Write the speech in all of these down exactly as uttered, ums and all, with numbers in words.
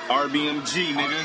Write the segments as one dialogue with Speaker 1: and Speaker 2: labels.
Speaker 1: R B M G, nigga.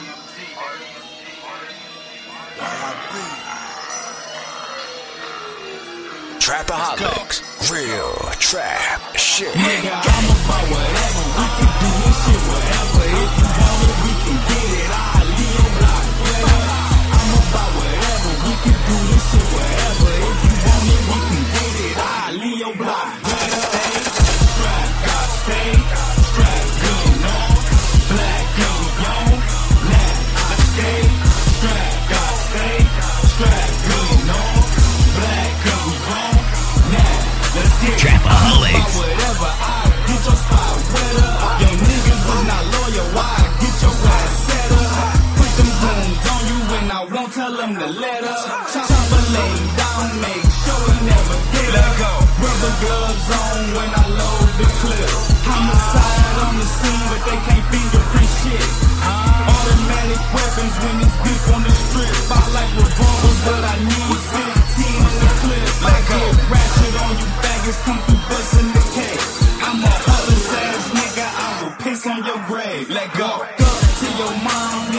Speaker 2: Trapaholics, real trap shit.
Speaker 3: Nigga, I'm about whatever. We can do this shit whatever. If you want it, we can get it. I'll leave your block whatever. I'm about whatever. We can do this shit whatever. If you want it, we can get it. I'll leave your block whatever. Strap, got stay. Strap, good on. Black, good young. Now, I stay. Strap, got stay. Strap, good on. Black, good young. Now, let's get it.
Speaker 2: Trapaholics.
Speaker 3: Whatever, I'll get your spot wetter. Young niggas is not loyal, why get your ass set up? Put them goons on you and I won't tell them to let up. Chopper lay down, make sure he never get up. Let go. Rubber gloves on when I load the clip. Homicide on the scene, but they can't fingerprint shit. Automatic weapons when it's beef on the strip. I like revolvers, but I need fifteen in the clip. Like get ratchet on you faggots, come through bustin' the cake. I'm a heartless ass nigga, I will piss on your grave. Let go. Walk up to your mom